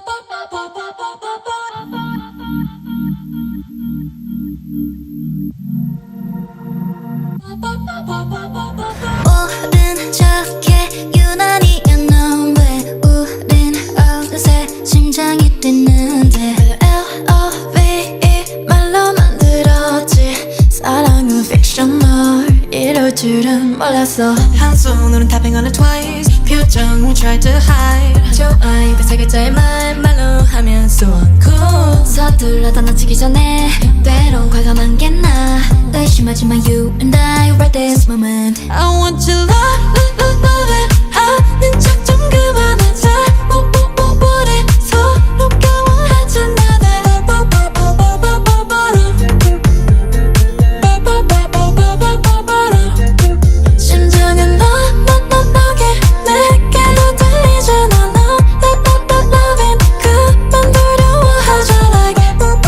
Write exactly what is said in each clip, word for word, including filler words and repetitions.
오른 척해 유난히 넌 왜 우린 어느새 심장이 뛰는데 엘 오 브이 이 말로 만들었지 사랑은 픽션 널 이럴 줄은 몰랐어 한 손으론 tapping on it twice 표정을 try to hide 좋아 입에 세 글자의 말 말로 하면 so uncool 서둘러다 놓치기 전에 때론 과감한 게 나 의심하지마 you and I right this moment I want your love, love, love it 아는 척 좀 그만하자 뭐, 뭐, 뭐, 뭐래 서로 경험하잖아 심장은 너, 너, 너, 너게 내게로 들리잖아 너 love, love, love it 그만 두려워하자 like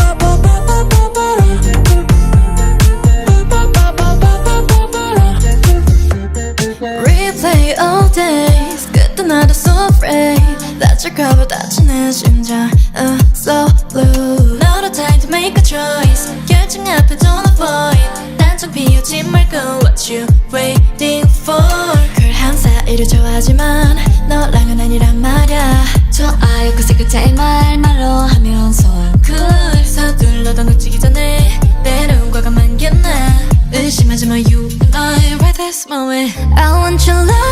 Replay all days 끝도 나도 so afraid 다칠까봐 다친 내 심장 uh, so blue 너로 time to make a choice 결정 앞에 don't avoid 단청 피우지 말고 what you waiting for 쿨한 사이를 좋아하지만 너랑은 아니란 말야 좋아요 그 세 글자의 말 말로 하면 so uncool 서둘러다 놓치기 전에 때론 과감한 게 나 의심하지마 you and I right this moment I want your love